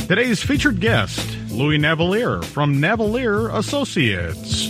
Today's featured guest, Louis Navellier from Navellier Associates.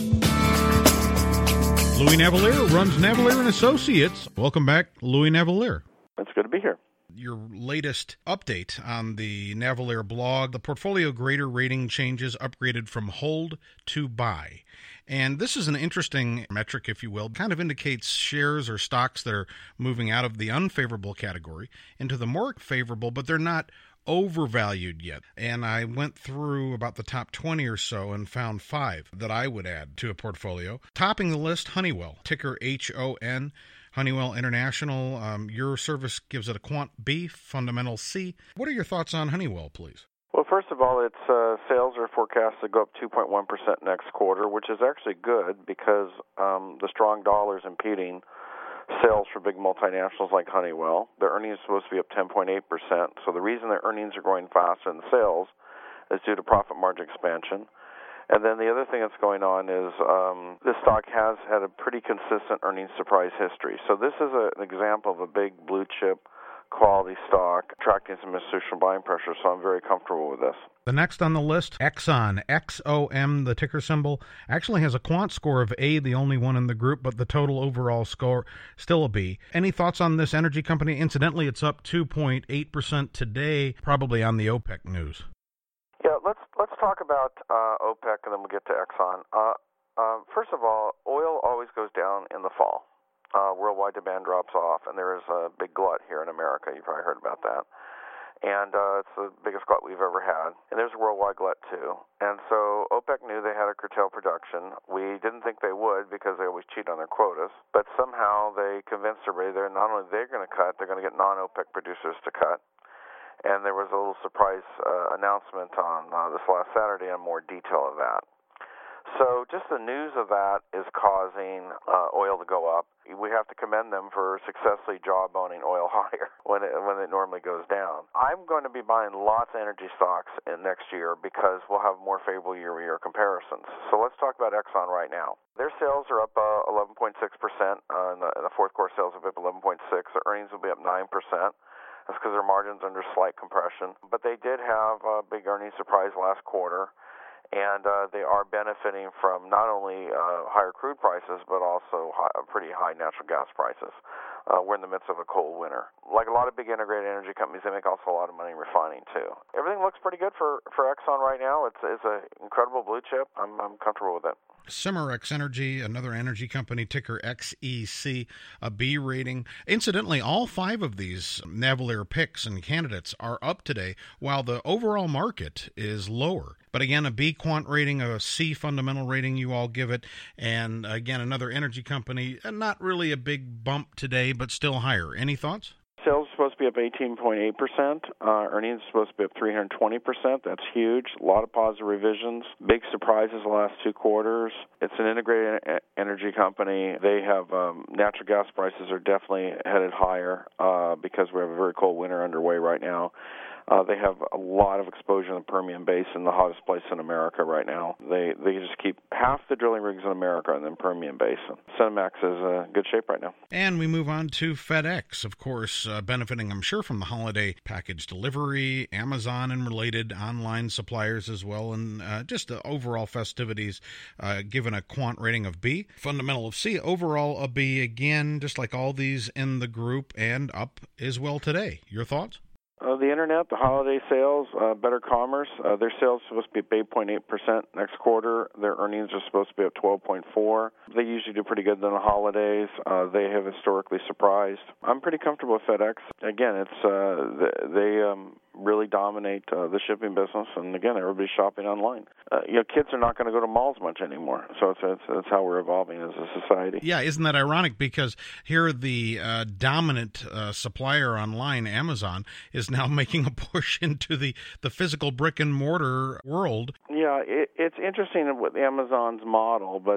Louis Navellier runs Navellier Associates. Welcome back, Louis Navellier. It's good to be here. Your latest update on the Navellier blog, the portfolio grader rating changes upgraded from hold to buy. And this is an interesting metric, if you will. It kind of indicates shares or stocks that are moving out of the unfavorable category into the more favorable, but they're not overvalued yet. And I went through about the top 20 or so and found 5 that I would add to a portfolio. Topping the list, Honeywell, ticker HON. Honeywell International, your service gives it a quant B, fundamental C. What are your thoughts on Honeywell, please? Well, first of all, its sales are forecast to go up 2.1% next quarter, which is actually good because the strong dollar is impeding sales for big multinationals like Honeywell. Their earnings are supposed to be up 10.8%. So the reason their earnings are growing faster than sales is due to profit margin expansion. And then the other thing that's going on is this stock has had a pretty consistent earnings surprise history. So this is an example of a big blue chip quality stock attracting some institutional buying pressure, so I'm very comfortable with this. The next on the list, Exxon, XOM, the ticker symbol, actually has a quant score of A, the only one in the group, but the total overall score still a B. Any thoughts on this energy company? Incidentally, it's up 2.8% today, probably on the OPEC news. Yeah, let's talk about OPEC, and then we'll get to Exxon. First of all, oil always goes down in the fall. Worldwide demand drops off, and there is a big glut here in America. You've probably heard about that. And it's the biggest glut we've ever had. And there's a worldwide glut, too. And so OPEC knew they had to curtail production. We didn't think they would because they always cheat on their quotas. But somehow they convinced everybody they're not only they're going to cut, they're going to get non-OPEC producers to cut. And there was a little surprise announcement on this last Saturday on more detail of that. So just the news of that is causing oil to go up. We have to commend them for successfully jawboning oil higher when it normally goes down. I'm going to be buying lots of energy stocks in next year because we'll have more favorable year-over-year comparisons. So let's talk about Exxon right now. Their sales are up 11.6%. In the fourth quarter, sales are up 11.6%. Their earnings will be up 9%. That's because their margins are under slight compression. But they did have a big earnings surprise last quarter, and they are benefiting from not only higher crude prices, but also pretty high natural gas prices. We're in the midst of a cold winter. Like a lot of big integrated energy companies, they make also a lot of money refining, too. Everything looks pretty good for Exxon right now. It's an incredible blue chip. I'm comfortable with it. Cimarex Energy, another energy company, ticker XEC, a B rating. Incidentally, all 5 of these Navellier picks and candidates are up today, while the overall market is lower. But again, a B quant rating, a C fundamental rating you all give it, and again, another energy company, not really a big bump today, but still higher. Any thoughts? Sales are supposed to be up 18.8%. Earnings are supposed to be up 320%. That's huge. A lot of positive revisions. Big surprises the last 2 quarters. It's an integrated energy company. They have natural gas prices are definitely headed higher because we have a very cold winter underway right now. They have a lot of exposure in the Permian Basin, the hottest place in America right now. They just keep half the drilling rigs in America in the Permian Basin. Cinemax is in good shape right now. And we move on to FedEx, of course, benefiting, I'm sure, from the holiday package delivery, Amazon and related online suppliers as well, and just the overall festivities, given a quant rating of B, fundamental of C, overall a B again, just like all these in the group, and up as well today. Your thoughts? The internet, the holiday sales, Better Commerce, their sales are supposed to be up 8.8% next quarter. Their earnings are supposed to be up 12.4%. They usually do pretty good in the holidays. They have historically surprised. I'm pretty comfortable with FedEx. Again, they really dominate the shipping business, and again, everybody's shopping online. Kids are not going to go to malls much anymore, so it's how we're evolving as a society. Yeah, isn't that ironic? Because here the dominant supplier online, Amazon, is now making a push into the physical brick and mortar world. Yeah, it's interesting with Amazon's model, but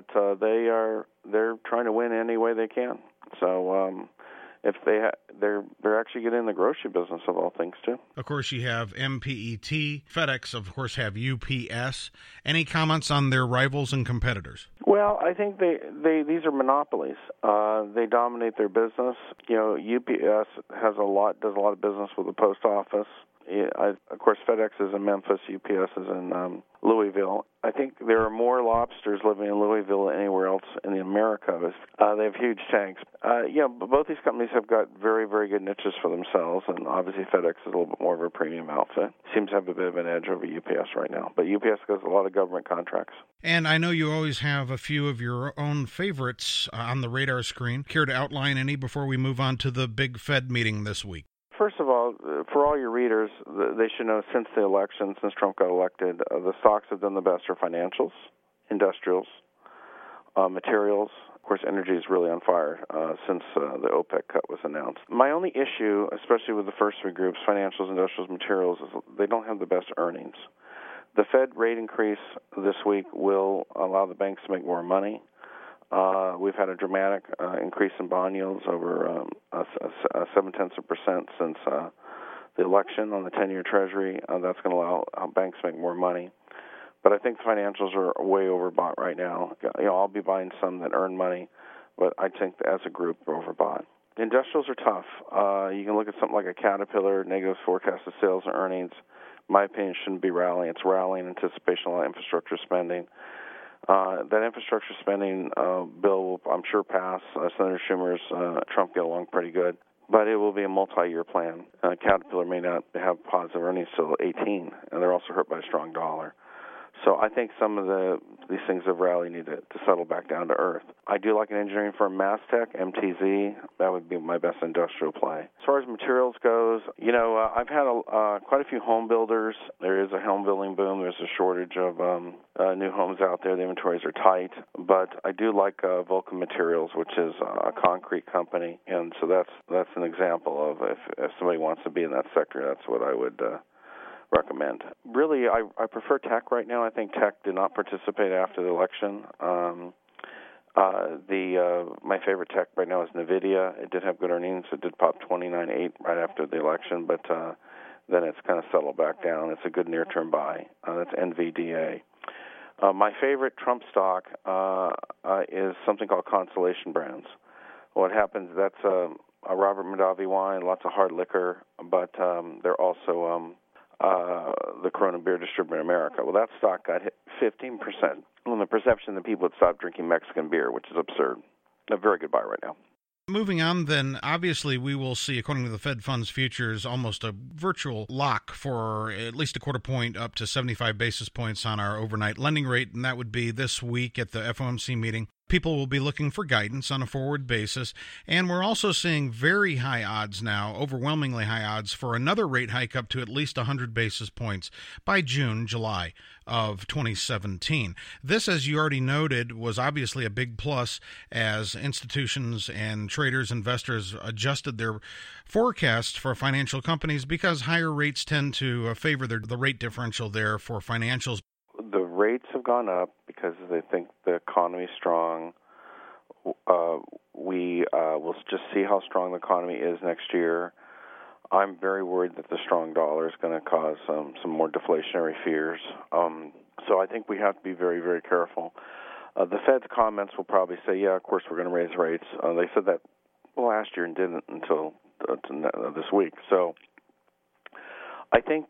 they're trying to win any way they can. So if they're actually getting in the grocery business of all things too. Of course, you have MPET. FedEx, of course, have UPS. Any comments on their rivals and competitors? Well, I think these are monopolies. They dominate their business. UPS does a lot of business with the post office. Of course, FedEx is in Memphis, UPS is in Louisville. I think there are more lobsters living in Louisville than anywhere else in the Americas. They have huge tanks. But both these companies have got very, very good niches for themselves, and obviously FedEx is a little bit more of a premium outfit. Seems to have a bit of an edge over UPS right now. But UPS does a lot of government contracts. And I know you always have a few of your own favorites on the radar screen. Care to outline any before we move on to the big Fed meeting this week? First of all, for all your readers, they should know since the election, since Trump got elected, the stocks have done the best for financials, industrials, materials. Of course, energy is really on fire since the OPEC cut was announced. My only issue, especially with the first three groups, financials, industrials, materials, is they don't have the best earnings. The Fed rate increase this week will allow the banks to make more money. We've had a dramatic increase in bond yields over 0.7% since the election on the 10-year Treasury. That's going to allow banks to make more money. But I think the financials are way overbought right now. I'll be buying some that earn money, but I think as a group they're overbought. Industrials are tough. You can look at something like a Caterpillar, negative forecasted sales and earnings. My opinion, shouldn't be rallying. It's rallying in anticipation of a lot of infrastructure spending. That infrastructure spending bill will, I'm sure, pass. Senator Schumer's Trump get along pretty good, but it will be a multi-year plan. Caterpillar may not have positive earnings till 2018, and they're also hurt by a strong dollar. So I think some of these things of rally need to settle back down to earth. I do like an engineering firm, Mastech, MTZ. That would be my best industrial play. As far as materials goes, I've had quite a few home builders. There is a home building boom. There's a shortage of new homes out there. The inventories are tight. But I do like Vulcan Materials, which is a concrete company. And so that's an example of if somebody wants to be in that sector, that's what I would recommend. Really, I prefer tech right now. I think tech did not participate after the election. My favorite tech right now is NVIDIA. It did have good earnings. It did pop 29.8 right after the election, but then it's kind of settled back down. It's a good near-term buy. That's NVDA. My favorite Trump stock is something called Constellation Brands. What happens, that's a Robert Mondavi wine, lots of hard liquor, but they're also the Corona beer distributor in America. Well, that stock got hit 15% on the perception that people would stop drinking Mexican beer, which is absurd. A very good buy right now. Moving on, then, obviously we will see, according to the Fed Funds Futures, almost a virtual lock for at least a quarter point up to 75 basis points on our overnight lending rate, and that would be this week at the FOMC meeting. People will be looking for guidance on a forward basis, and we're also seeing very high odds now, overwhelmingly high odds, for another rate hike up to at least 100 basis points by June, July of 2017. This, as you already noted, was obviously a big plus as institutions and traders, investors adjusted their forecasts for financial companies because higher rates tend to favor the rate differential there for financials. The rates have gone up because they think the economy is strong. We will just see how strong the economy is next year. I'm very worried that the strong dollar is going to cause some more deflationary fears. So I think we have to be very, very careful. The Fed's comments will probably say, yeah, of course we're going to raise rates. They said that last year and didn't until this week. So I think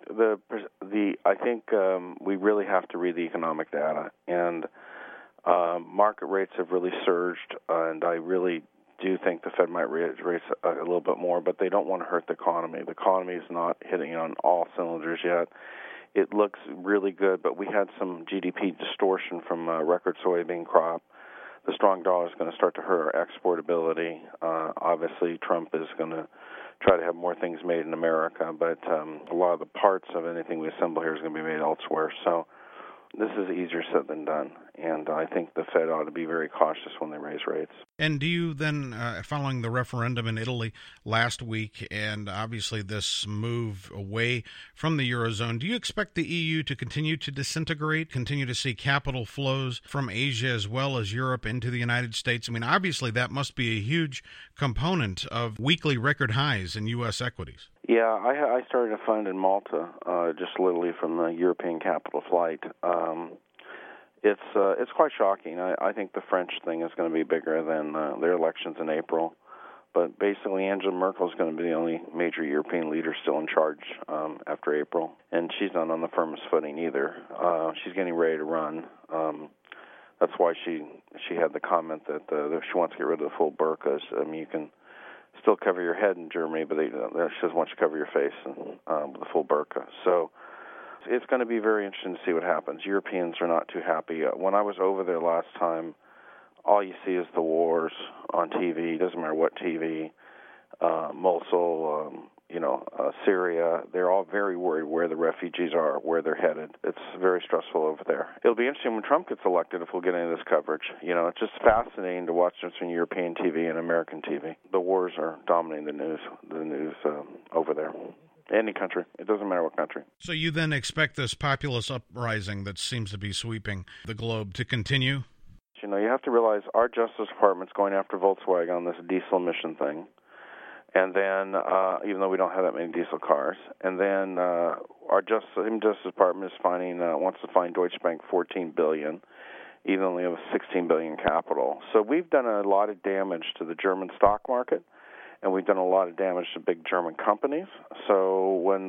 we really have to read the economic data, and market rates have really surged, and I really do think the Fed might raise rates a little bit more, but they don't want to hurt the economy. The economy is not hitting on all cylinders yet. It looks really good, but we had some GDP distortion from record soybean crop. The strong dollar is going to start to hurt our exportability. Obviously, Trump is going to try to have more things made in America, but a lot of the parts of anything we assemble here is going to be made elsewhere. So this is easier said than done, and I think the Fed ought to be very cautious when they raise rates. And do you then, following the referendum in Italy last week, and obviously this move away from the Eurozone, do you expect the EU to continue to disintegrate, continue to see capital flows from Asia as well as Europe into the United States? I mean, obviously that must be a huge component of weekly record highs in U.S. equities. Yeah, I started a fund in Malta, just literally from the European capital flight. It's quite shocking. I think the French thing is going to be bigger than their elections in April. But basically, Angela Merkel is going to be the only major European leader still in charge after April, and she's not on the firmest footing either. She's getting ready to run. That's why she had the comment that she wants to get rid of the full burqas. I mean, you can still cover your head in Germany, but she doesn't want you to cover your face with a full burqa. So it's going to be very interesting to see what happens. Europeans are not too happy. When I was over there last time, all you see is the wars on TV. It doesn't matter what TV. Mosul, Syria. They're all very worried where the refugees are, where they're headed. It's very stressful over there. It'll be interesting when Trump gets elected if we'll get any of this coverage. It's just fascinating to watch between European TV and American TV. The wars are dominating the news over there. Any country. It doesn't matter what country. So you then expect this populist uprising that seems to be sweeping the globe to continue? You have to realize our Justice Department's going after Volkswagen on this diesel emission thing. And then, even though we don't have that many diesel cars, and then our Justice Department is wants to fine Deutsche Bank $14 billion, even though we have a $16 billion capital. So we've done a lot of damage to the German stock market, and we've done a lot of damage to big German companies. So when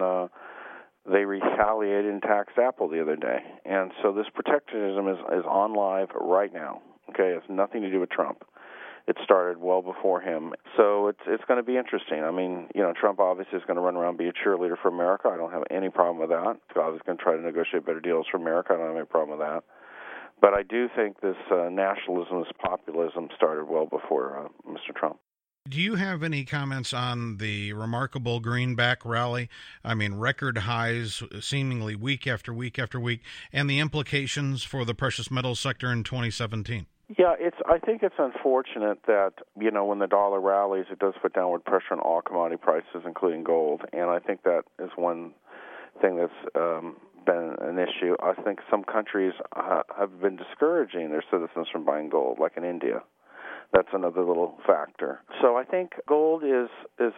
they retaliated and taxed Apple the other day, and so this protectionism is on live right now. Okay, it's nothing to do with Trump. It started well before him. So it's going to be interesting. I mean, Trump obviously is going to run around and be a cheerleader for America. I don't have any problem with that. He's obviously going to try to negotiate better deals for America. I don't have any problem with that. But I do think this nationalism, this populism started well before Mr. Trump. Do you have any comments on the remarkable greenback rally? I mean, record highs seemingly week after week after week, and the implications for the precious metals sector in 2017? Yeah, I think it's unfortunate that, when the dollar rallies, it does put downward pressure on all commodity prices, including gold. And I think that is one thing that's been an issue. I think some countries have been discouraging their citizens from buying gold, like in India. That's another little factor. So I think gold is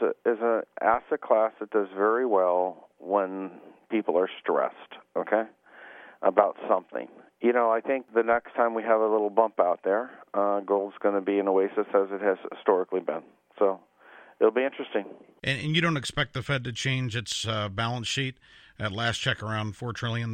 an asset class that does very well when people are stressed, okay, about something. I think the next time we have a little bump out there, gold's going to be an oasis as it has historically been. So it'll be interesting. And you don't expect the Fed to change its balance sheet at last check around $4 trillion?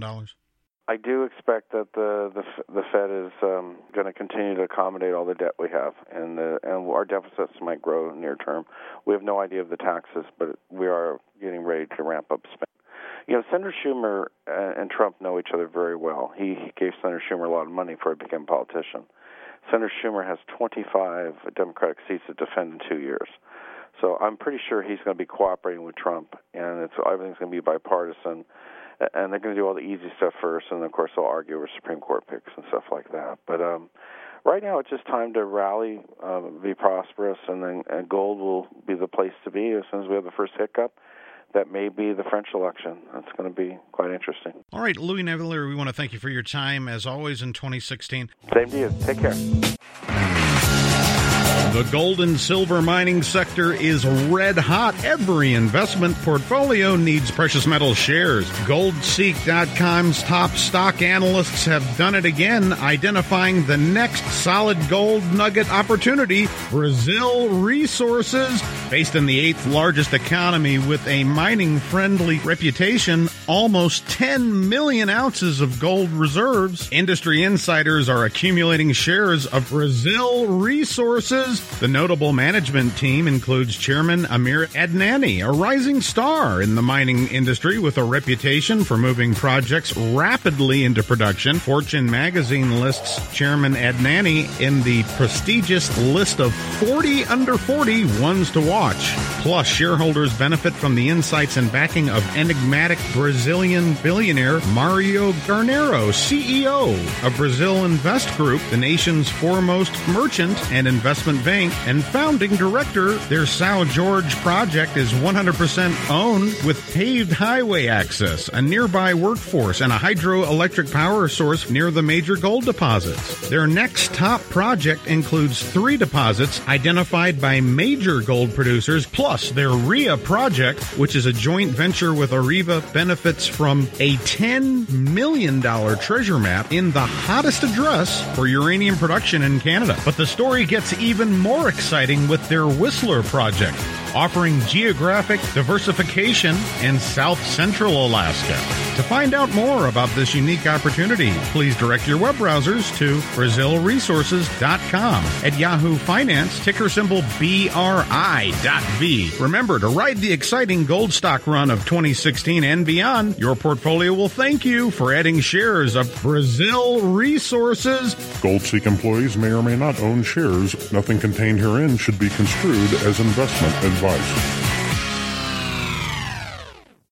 I do expect that the Fed is going to continue to accommodate all the debt we have, and our deficits might grow near term. We have no idea of the taxes, but we are getting ready to ramp up spending. Senator Schumer and Trump know each other very well. He gave Senator Schumer a lot of money before he became a politician. Senator Schumer has 25 Democratic seats to defend in 2 years. So I'm pretty sure he's going to be cooperating with Trump, and everything's going to be bipartisan. And they're going to do all the easy stuff first, and, of course, they'll argue over Supreme Court picks and stuff like that. But right now it's just time to rally, be prosperous, and then gold will be the place to be as soon as we have the first hiccup. That may be the French election. That's going to be quite interesting. All right, Louis Navellier, we want to thank you for your time, as always, in 2016. Same to you. Take care. The gold and silver mining sector is red hot. Every investment portfolio needs precious metal shares. GoldSeek.com's top stock analysts have done it again, identifying the next solid gold nugget opportunity, Brazil Resources. Based in the 8th largest economy with a mining-friendly reputation, almost 10 million ounces of gold reserves. Industry insiders are accumulating shares of Brazil Resources. The notable management team includes Chairman Amir Adnani, a rising star in the mining industry with a reputation for moving projects rapidly into production. Fortune magazine lists Chairman Adnani in the prestigious list of 40 under 40 ones to watch. Plus, shareholders benefit from the insights and backing of enigmatic Brazilian billionaire Mario Garnero, CEO of Brazil Invest Group, the nation's foremost merchant and investment Bank and founding director. Their São Jorge project is 100% owned with paved highway access, a nearby workforce, and a hydroelectric power source near the major gold deposits. Their next top project includes 3 deposits identified by major gold producers, plus their RIA project, which is a joint venture with Areva, benefits from a $10 million treasure map in the hottest address for uranium production in Canada. But the story gets even more exciting with their Whistler project, offering geographic diversification in South Central Alaska. To find out more about this unique opportunity, please direct your web browsers to BrazilResources.com. At Yahoo Finance, ticker symbol BRI.V. Remember, to ride the exciting gold stock run of 2016 and beyond, your portfolio will thank you for adding shares of Brazil Resources. GoldSeek employees may or may not own shares. Nothing contained herein should be construed as investment advice.